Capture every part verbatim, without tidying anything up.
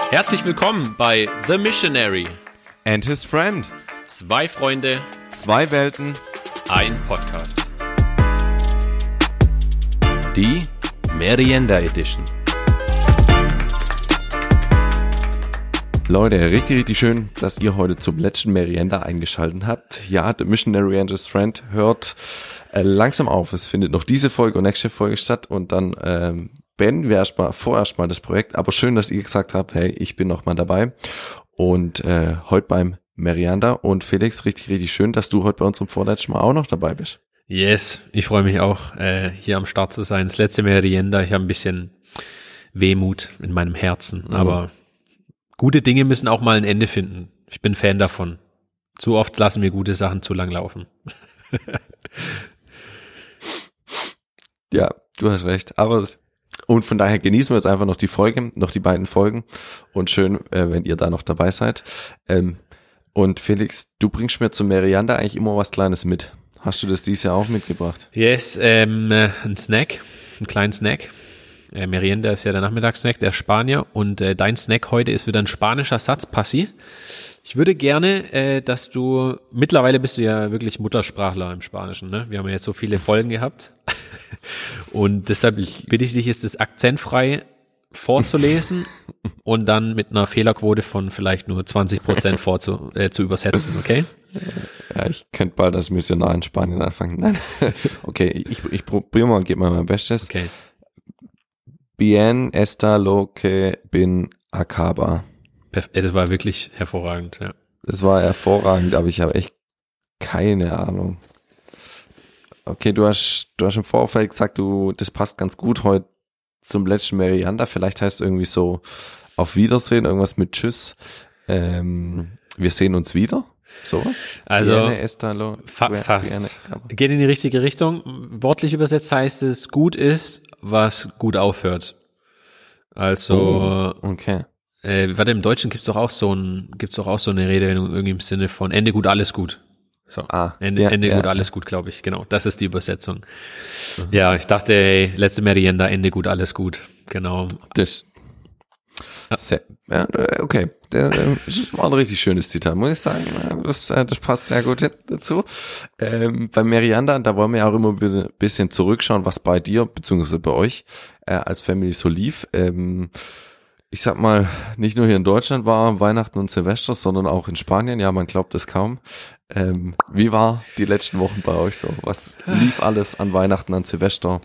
Herzlich willkommen bei The Missionary and his friend. Zwei Freunde, zwei Welten, ein Podcast. Die Merienda Edition. Leute, richtig, richtig schön, dass ihr heute zum letzten Merienda eingeschaltet habt. Ja, The Missionary and his friend hört äh, langsam auf. Es findet noch diese Folge und nächste Folge statt und dann ähm, beenden wir erstmal vorerst mal das Projekt. Aber schön, dass ihr gesagt habt, hey, ich bin noch mal dabei. Und äh, heute beim Merienda. Und Felix, richtig, richtig schön, dass du heute bei unserem vorletzten Mal auch noch dabei bist. Yes, ich freue mich auch, äh, hier am Start zu sein. Das letzte Merienda. Ich habe ein bisschen Wehmut in meinem Herzen, mhm. aber gute Dinge müssen auch mal ein Ende finden. Ich bin Fan davon. Zu oft lassen wir gute Sachen zu lang laufen. Ja, du hast recht. Aber und von daher genießen wir jetzt einfach noch die Folge, noch die beiden Folgen. Und schön, äh, wenn ihr da noch dabei seid. Ähm, und Felix, du bringst mir zum Merienda eigentlich immer was Kleines mit. Hast du das dieses Jahr auch mitgebracht? Yes, ähm, ein Snack, einen kleinen Snack. Äh, Merienda ist ja der Nachmittagssnack, der Spanier. Und äh, dein Snack heute ist wieder ein spanischer Satz, Passi. Ich würde gerne, äh, dass du, mittlerweile bist du ja wirklich Muttersprachler im Spanischen, ne? Wir haben ja jetzt so viele Folgen gehabt. Und deshalb bitte ich dich, ist es akzentfrei vorzulesen und dann mit einer Fehlerquote von vielleicht nur zwanzig Prozent vorzu, äh, zu übersetzen, okay? Ja, ich könnte bald als Missionar in Spanien anfangen. Nein. Okay, ich, ich probiere mal und gebe mal mein Bestes. Okay. Bien está lo que bin acaba. Das war wirklich hervorragend, ja. Das war hervorragend, aber ich habe echt keine Ahnung. Okay, du hast, du hast im Vorfeld gesagt, du, das passt ganz gut heute zum letzten Merienda. Vielleicht heißt es irgendwie so auf Wiedersehen, irgendwas mit Tschüss. Ähm, wir sehen uns wieder. Sowas? Also, fa- fast. Geht in die richtige Richtung. Wortlich übersetzt heißt es, gut ist, was gut aufhört. Also, oh, okay. Äh, warte, im Deutschen gibt's doch auch so ein, gibt's doch auch so eine Redewendung irgendwie im Sinne von Ende gut, alles gut. So, ah, Ende, ja, Ende ja, gut, alles gut, glaube ich. Genau, das ist die Übersetzung. Mhm. Ja, ich dachte, ey, letzte Merienda, Ende gut, alles gut. Genau. Das, sehr, ja, okay, das war ein richtig schönes Zitat, muss ich sagen. Das, das passt sehr gut dazu. Ähm, bei Merienda, da wollen wir auch immer ein bisschen zurückschauen, was bei dir, beziehungsweise bei euch äh, als Family so lief. Ähm, ich sag mal, nicht nur hier in Deutschland war Weihnachten und Silvester, sondern auch in Spanien. Ja, man glaubt es kaum. Ähm, wie war die letzten Wochen bei euch so? Was lief alles an Weihnachten, an Silvester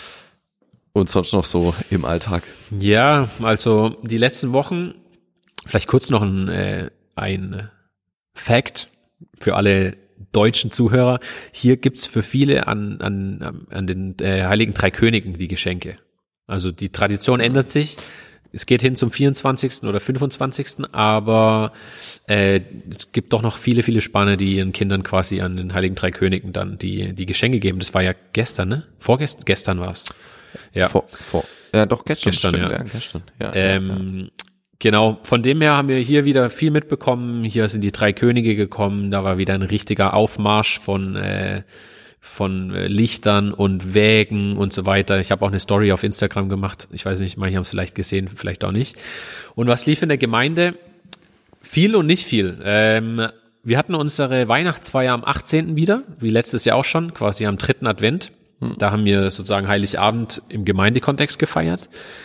und sonst noch so im Alltag? Ja, also die letzten Wochen, vielleicht kurz noch ein, äh, ein Fact für alle deutschen Zuhörer. Hier gibt's für viele an, an, an den äh, Heiligen Drei Königen die Geschenke. Also die Tradition ändert sich. Es geht hin zum vierundzwanzigsten oder fünfundzwanzigsten aber äh, es gibt doch noch viele, viele Spanier, die ihren Kindern quasi an den Heiligen Drei Königen dann die die Geschenke geben. Das war ja gestern, ne? Vorgestern? Gestern war's. Ja. Vor, vor, ja, doch, gestern. Gestern, stimmt, ja. ja, gestern. Ja, ähm, ja, ja. Genau, von dem her haben wir hier wieder viel mitbekommen. Hier sind die drei Könige gekommen. Da war wieder ein richtiger Aufmarsch von äh, von äh, Lichtern und Wägen und so weiter. Ich habe auch eine Story auf Instagram gemacht. Ich weiß nicht, manche haben es vielleicht gesehen, vielleicht auch nicht. Und was lief in der Gemeinde? Viel und nicht viel. Ähm, wir hatten unsere Weihnachtsfeier am achtzehnten wieder, wie letztes Jahr auch schon, quasi am dritten Advent. Hm. Da haben wir sozusagen Heiligabend im Gemeindekontext gefeiert.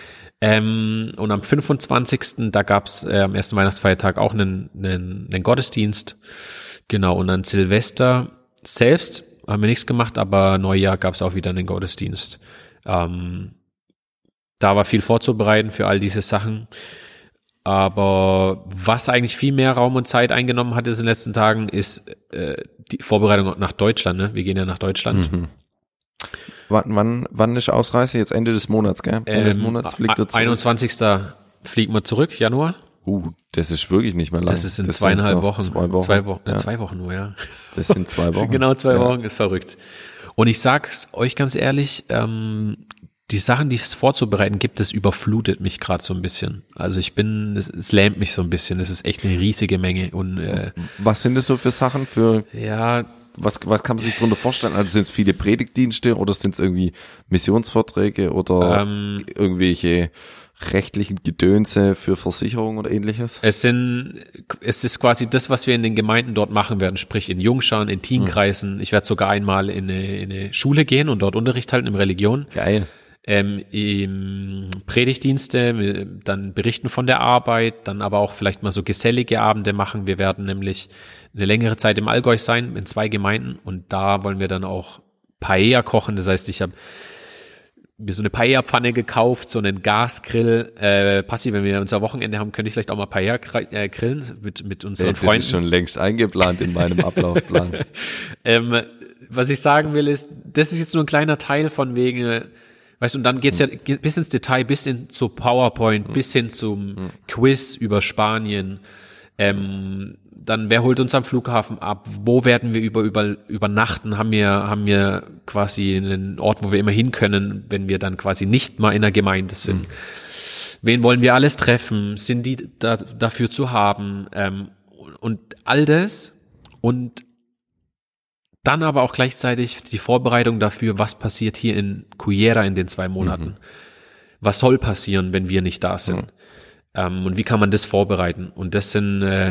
Ähm, und am fünfundzwanzigsten da gab's äh, am ersten Weihnachtsfeiertag auch einen, einen, einen Gottesdienst. Genau, und an Silvester selbst haben wir nichts gemacht, aber Neujahr gab es auch wieder einen Gottesdienst. Ähm, da war viel vorzubereiten für all diese Sachen. Aber was eigentlich viel mehr Raum und Zeit eingenommen hat in den letzten Tagen, ist äh, die Vorbereitung nach Deutschland. Ne? Wir gehen ja nach Deutschland. Mhm. Wann, wann, wann ist Ausreise? Jetzt Ende des Monats, gell? Ende Ähm, des Monats fliegt er zurück. einundzwanzigsten fliegen wir zurück, Januar. Uh, das ist wirklich nicht mehr lang. Das ist in das zweieinhalb Wochen. Zwei Wochen. Zwei Wochen, ja. zwei Wochen nur, ja. Das sind zwei Wochen. Das sind genau zwei ja. Wochen, ist verrückt. Und ich sag's euch ganz ehrlich, ähm, die Sachen, die es vorzubereiten gibt, das überflutet mich gerade so ein bisschen. Also ich bin, es, es lähmt mich so ein bisschen. Es ist echt eine riesige Menge. Und äh, was sind das so für Sachen für? Ja. Was, was kann man sich darunter vorstellen? Also sind es viele Predigtdienste oder sind es irgendwie Missionsvorträge oder ähm, irgendwelche rechtlichen Gedönse für Versicherung oder ähnliches? Es sind, es ist quasi das, was wir in den Gemeinden dort machen werden, sprich in Jungscharen, in Teenkreisen. Mhm. Ich werde sogar einmal in eine, in eine Schule gehen und dort Unterricht halten in Religion. Geil. Ähm, im Predigtdienste, dann berichten von der Arbeit, dann aber auch vielleicht mal so gesellige Abende machen. Wir werden nämlich eine längere Zeit im Allgäu sein, in zwei Gemeinden, und da wollen wir dann auch Paella kochen. Das heißt, ich habe mir so eine Paella-Pfanne gekauft, so einen Gasgrill. Äh, Passi, wenn wir unser Wochenende haben, könnte ich vielleicht auch mal Paella äh, grillen mit, mit unseren das Freunden. Das ist schon längst eingeplant in meinem Ablaufplan. ähm, was ich sagen will ist, das ist jetzt nur ein kleiner Teil von wegen, weißt du, und dann geht's ja bis ins Detail, bis hin zu PowerPoint, bis hin zum Quiz über Spanien. Ähm, dann, wer holt uns am Flughafen ab? Wo werden wir über, über, übernachten? Haben wir, haben wir quasi einen Ort, wo wir immer hin können, wenn wir dann quasi nicht mal in der Gemeinde sind? Mhm. Wen wollen wir alles treffen? Sind die da, dafür zu haben? Ähm, und all das. Und dann aber auch gleichzeitig die Vorbereitung dafür, was passiert hier in Cullera in den zwei Monaten. Mhm. Was soll passieren, wenn wir nicht da sind? Mhm. Ähm, und wie kann man das vorbereiten? Und das sind, äh,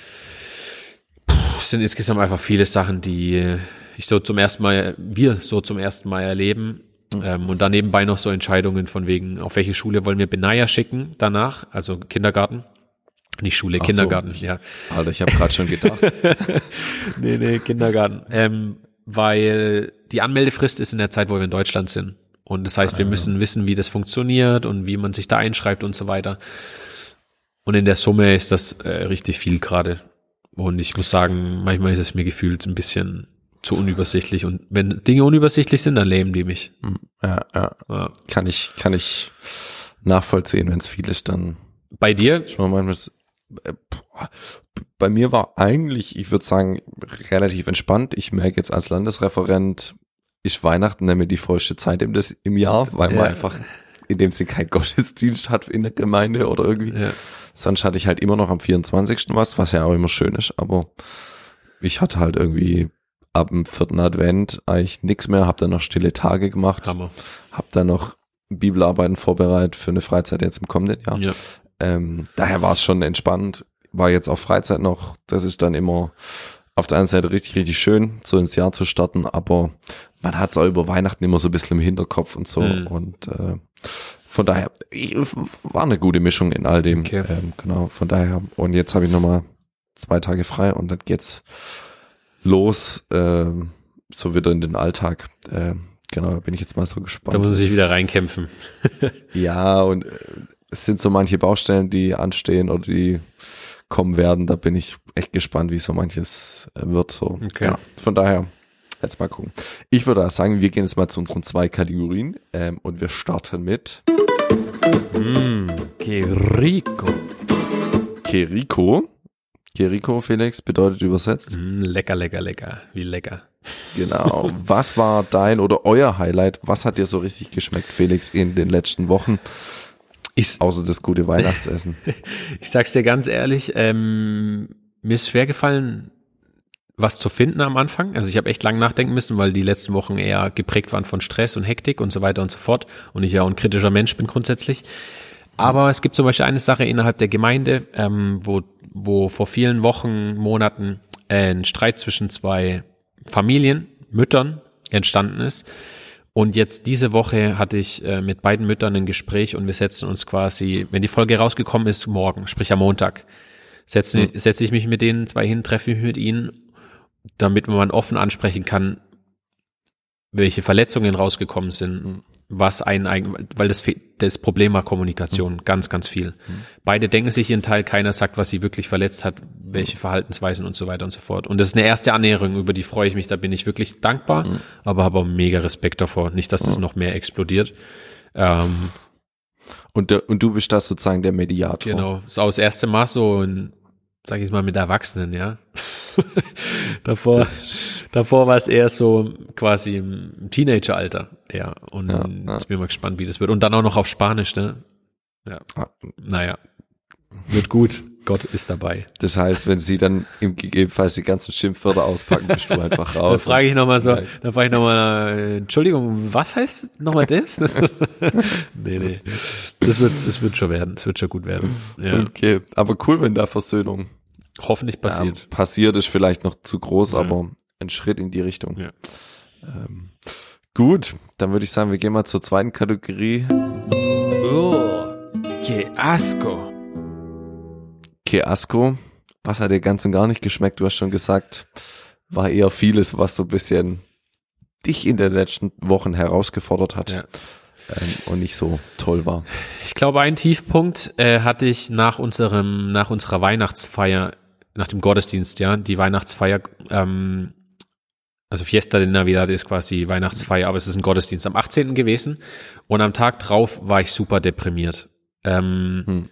sind insgesamt einfach viele Sachen, die ich so zum ersten Mal, wir so zum ersten Mal erleben. Mhm. Ähm, und dann nebenbei noch so Entscheidungen von wegen, auf welche Schule wollen wir Benaya schicken danach, also Kindergarten. Nicht Schule, Ach Kindergarten, so. ja. Alter, ich habe gerade schon gedacht. nee, nee, Kindergarten. Ähm, weil die Anmeldefrist ist in der Zeit, wo wir in Deutschland sind. Und das heißt, wir ah, müssen wissen, wie das funktioniert und wie man sich da einschreibt und so weiter. Und in der Summe ist das äh, richtig viel gerade. Und ich muss sagen, manchmal ist es mir gefühlt ein bisschen zu unübersichtlich. Und wenn Dinge unübersichtlich sind, dann lähmen die mich. Ja, ja. ja. Kann ich, kann ich nachvollziehen, wenn es viel ist, dann. Bei dir? Schon mal manchmal. Bei mir war eigentlich, ich würde sagen, relativ entspannt. Ich merke jetzt als Landesreferent, ist Weihnachten nämlich die vollste Zeit im, das, im Jahr, weil man ja. einfach in dem Sinne keinen Gottesdienst hat in der Gemeinde oder irgendwie. Ja. Sonst hatte ich halt immer noch am vierundzwanzigsten was, was ja auch immer schön ist, aber ich hatte halt irgendwie ab dem vierten Advent eigentlich nichts mehr, hab dann noch stille Tage gemacht, Hammer. Hab dann noch Bibelarbeiten vorbereitet für eine Freizeit jetzt im kommenden Jahr. Ja. Ähm, daher war es schon entspannt, war jetzt auch Freizeit noch, das ist dann immer auf der einen Seite richtig, richtig schön, so ins Jahr zu starten, aber man hat es auch über Weihnachten immer so ein bisschen im Hinterkopf und so mhm. und äh, von daher ich, war eine gute Mischung in all dem, okay. ähm, genau, von daher und jetzt habe ich nochmal zwei Tage frei und dann geht's los, äh, so wieder in den Alltag, äh, genau, da bin ich jetzt mal so gespannt. Da muss man sich wieder reinkämpfen. Ja, und äh, es sind so manche Baustellen, die anstehen oder die kommen werden. Da bin ich echt gespannt, wie so manches wird. So. Okay. Genau. Von daher, jetzt mal gucken. Ich würde auch sagen, wir gehen jetzt mal zu unseren zwei Kategorien ähm, und wir starten mit mm, Querico. Querico. Querico, Felix, bedeutet übersetzt? Mm, lecker, lecker, lecker. Wie lecker. Genau. Was war dein oder euer Highlight? Was hat dir so richtig geschmeckt, Felix, in den letzten Wochen? Ich, Außer das gute Weihnachtsessen. Ich sag's dir ganz ehrlich, ähm, mir ist schwer gefallen, was zu finden am Anfang. Also ich habe echt lang nachdenken müssen, weil die letzten Wochen eher geprägt waren von Stress und Hektik und so weiter und so fort. Und ich ja auch ein kritischer Mensch bin grundsätzlich. Aber es gibt zum Beispiel eine Sache innerhalb der Gemeinde, ähm, wo, wo vor vielen Wochen, Monaten äh, ein Streit zwischen zwei Familien, Müttern entstanden ist. Und jetzt diese Woche hatte ich äh, mit beiden Müttern ein Gespräch und wir setzen uns quasi, wenn die Folge rausgekommen ist, morgen, sprich am Montag, setze mhm. setze ich mich mit denen zwei hin, treffe mich mit ihnen, damit man offen ansprechen kann, welche Verletzungen rausgekommen sind, mhm. was ein, weil das, das Problem war Kommunikation, mhm. ganz, ganz viel. Mhm. Beide denken sich ihren Teil, keiner sagt, was sie wirklich verletzt hat, welche Verhaltensweisen und so weiter und so fort. Und das ist eine erste Annäherung, über die freue ich mich, da bin ich wirklich dankbar, mhm. aber habe auch mega Respekt davor, nicht, dass das mhm. noch mehr explodiert. Ähm, und, der, und du bist da sozusagen der Mediator. Genau, ist auch das erste Mal so ein, sag ich mal, mit Erwachsenen, ja. davor, davor war es eher so quasi im Teenageralter, ja. Und ja, ja. jetzt bin ich mal gespannt, wie das wird. Und dann auch noch auf Spanisch, ne? Ja. Ah. Naja. Wird gut. Gott ist dabei. Das heißt, wenn sie dann im gegebenenfalls die ganzen Schimpfwörter auspacken, bist du einfach raus. Dann frage ich nochmal so, dann frage ich nochmal, äh, Entschuldigung, was heißt nochmal das? nee, nee. Das wird, das wird schon werden, das wird schon gut werden. Ja. Okay, aber cool, wenn da Versöhnung hoffentlich passiert. Ja, passiert ist vielleicht noch zu groß, Ja. aber ein Schritt in die Richtung. Ja. Ähm, gut, dann würde ich sagen, wir gehen mal zur zweiten Kategorie. Oh, que asco. Que asco. Was hat dir ganz und gar nicht geschmeckt? Du hast schon gesagt, war eher vieles, was so ein bisschen dich in den letzten Wochen herausgefordert hat. Ja. Ähm, und nicht so toll war. Ich glaube, einen Tiefpunkt äh, hatte ich nach unserem, nach unserer Weihnachtsfeier, nach dem Gottesdienst, ja, die Weihnachtsfeier, ähm, also Fiesta de Navidad ist quasi Weihnachtsfeier, aber es ist ein Gottesdienst am achtzehnten gewesen und am Tag drauf war ich super deprimiert, ähm, Hm.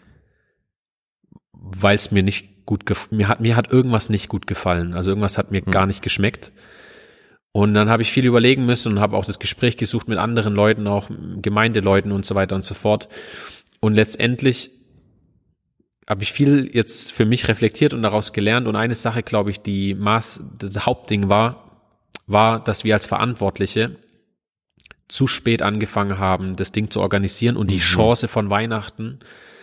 weil es mir nicht gut gef- mir hat mir hat irgendwas nicht gut gefallen, also irgendwas hat mir Hm. gar nicht geschmeckt. Und dann habe ich viel überlegen müssen und habe auch das Gespräch gesucht mit anderen Leuten, auch Gemeindeleuten und so weiter und so fort. Und letztendlich habe ich viel jetzt für mich reflektiert und daraus gelernt. Und eine Sache, glaube ich, die Maß, das Hauptding war, war, dass wir als Verantwortliche zu spät angefangen haben, das Ding zu organisieren und die Mhm. Chance von Weihnachten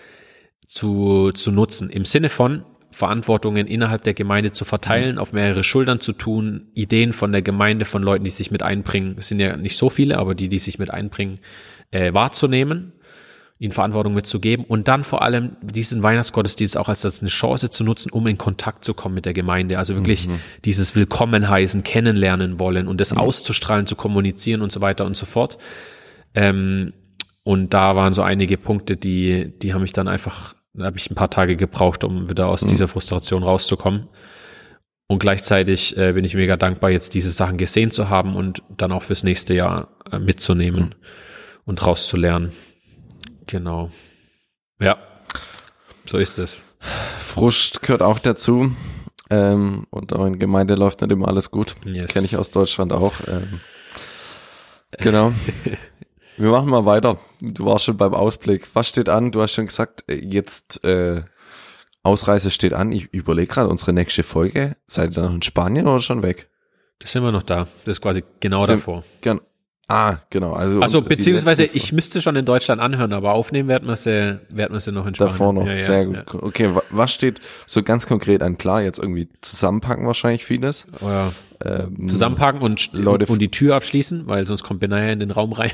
zu, zu nutzen. Im Sinne von Verantwortungen innerhalb der Gemeinde zu verteilen, auf mehrere Schultern zu tun, Ideen von der Gemeinde, von Leuten, die sich mit einbringen, es sind ja nicht so viele, aber die, die sich mit einbringen, äh, wahrzunehmen, ihnen Verantwortung mitzugeben und dann vor allem diesen Weihnachtsgottesdienst auch als, als eine Chance zu nutzen, um in Kontakt zu kommen mit der Gemeinde. Also wirklich Mhm. dieses Willkommen heißen, kennenlernen wollen und das mhm. auszustrahlen, zu kommunizieren und so weiter und so fort. Ähm, und da waren so einige Punkte, die, die haben mich dann einfach, da habe ich ein paar Tage gebraucht, um wieder aus mhm. dieser Frustration rauszukommen. Und gleichzeitig äh, bin ich mega dankbar, jetzt diese Sachen gesehen zu haben und dann auch fürs nächste Jahr äh, mitzunehmen mhm. und rauszulernen. Genau. Ja, so ist es. Frust gehört auch dazu. Ähm, und auch in Gemeinde läuft nicht immer alles gut. Yes. Kenne ich aus Deutschland auch. Ähm, genau. Wir machen mal weiter. Du warst schon beim Ausblick. Was steht an? Du hast schon gesagt, jetzt äh, Ausreise steht an. Ich überlege gerade, unsere nächste Folge. Seid ihr noch in Spanien oder schon weg? Das sind wir noch da. Das ist quasi genau sind, davor. Gern. Ah, genau. Also, also beziehungsweise ich müsste schon in Deutschland anhören, aber aufnehmen werden wir sie, werden wir sie noch in Spanien. Davor noch, ja, ja, sehr gut. Ja. Okay, was steht so ganz konkret an? Klar, jetzt irgendwie zusammenpacken wahrscheinlich vieles. Oh ja. Ähm, zusammenpacken und, Leute und die Tür abschließen, weil sonst kommt Benaya in den Raum rein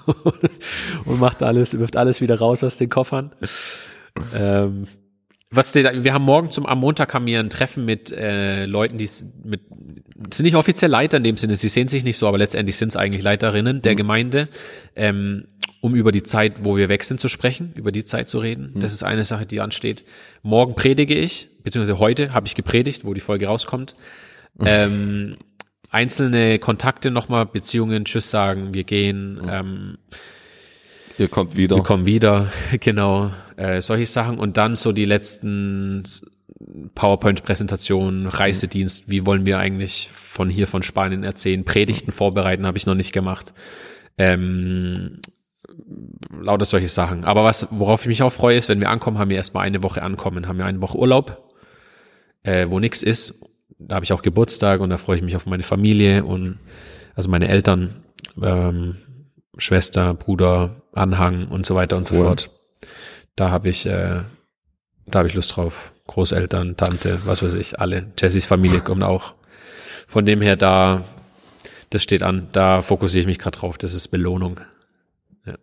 und macht alles, wirft alles wieder raus aus den Koffern. ähm, was steht da? Wir haben morgen zum, am Montag haben wir ein Treffen mit äh, Leuten, die mit sind nicht offiziell Leiter in dem Sinne, sie sehen sich nicht so, aber letztendlich sind es eigentlich Leiterinnen der mhm. Gemeinde, ähm, um über die Zeit, wo wir weg sind, zu sprechen, über die Zeit zu reden. Mhm. Das ist eine Sache, die ansteht. Morgen predige ich, beziehungsweise heute habe ich gepredigt, wo die Folge rauskommt. Mhm. Ähm, einzelne Kontakte nochmal, Beziehungen, Tschüss sagen, wir gehen, mhm. ähm, Ihr kommt wieder. Wir kommen wieder, genau, äh, solche Sachen. Und dann so die letzten PowerPoint-Präsentationen, Reisedienst, wie wollen wir eigentlich von hier, von Spanien erzählen, Predigten vorbereiten, habe ich noch nicht gemacht. Ähm, lauter solche Sachen. Aber was, worauf ich mich auch freue, ist, wenn wir ankommen, haben wir erstmal eine Woche ankommen, haben wir eine Woche Urlaub, äh, wo nix ist. Da habe ich auch Geburtstag und da freue ich mich auf meine Familie und also meine Eltern, ähm, Schwester, Bruder, Anhang und so weiter und so cool. fort. Da habe ich, äh, da habe ich Lust drauf. Großeltern, Tante, was weiß ich, alle. Jessys Familie kommt auch. Von dem her, da, das steht an. Da fokussiere ich mich gerade drauf. Das ist Belohnung. Ja.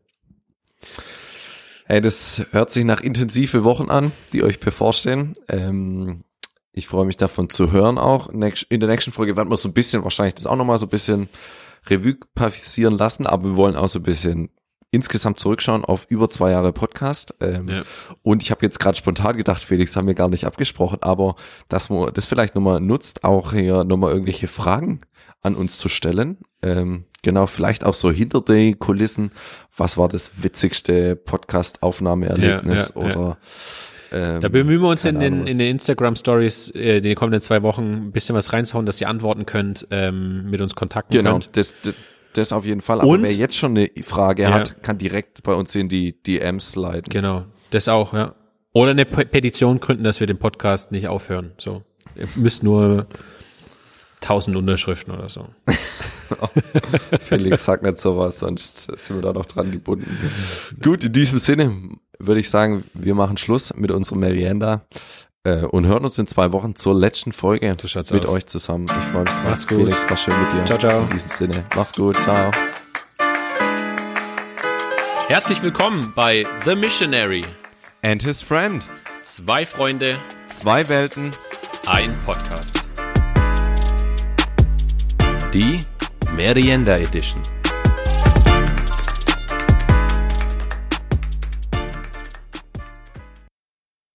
Hey, das hört sich nach intensive Wochen an, die euch bevorstehen. Ähm, ich freue mich davon zu hören auch. In der nächsten Folge werden wir so ein bisschen, wahrscheinlich das auch nochmal so ein bisschen Revue passieren lassen, aber wir wollen auch so ein bisschen insgesamt zurückschauen auf über zwei Jahre Podcast. Ähm, ja. Und ich habe jetzt gerade spontan gedacht, Felix, haben wir gar nicht abgesprochen, aber dass man das vielleicht nochmal nutzt, auch hier nochmal irgendwelche Fragen an uns zu stellen. Ähm, genau, vielleicht auch so hinter den Kulissen. Was war das witzigste Podcast-Aufnahmeerlebnis ja, ja, oder ja. Ähm, da bemühen wir uns in den, in den Instagram-Stories, äh, in den kommenden zwei Wochen ein bisschen was reinzuhauen, dass ihr antworten könnt, ähm, mit uns kontakten genau, könnt. Genau, das, das, das auf jeden Fall. Aber Und, wer jetzt schon eine Frage ja. hat, kann direkt bei uns in die D Ms sliden. Genau, das auch, ja. Oder eine Pe- Petition gründen, dass wir den Podcast nicht aufhören. So, ihr müsst nur tausend Unterschriften oder so. Felix, sag nicht sowas, sonst sind wir da noch dran gebunden. Gut, in diesem Sinne würde ich sagen, wir machen Schluss mit unserem Merienda äh, und hören uns in zwei Wochen zur letzten Folge So schaut's mit aus. euch zusammen. Ich freue mich drauf. Macht's gut. Felix, war schön mit dir. Ciao, ciao. In diesem Sinne, mach's gut, ciao. Herzlich willkommen bei The Missionary. And his friend. Zwei Freunde, Zwei Welten. ein Podcast. Die Merienda Edition.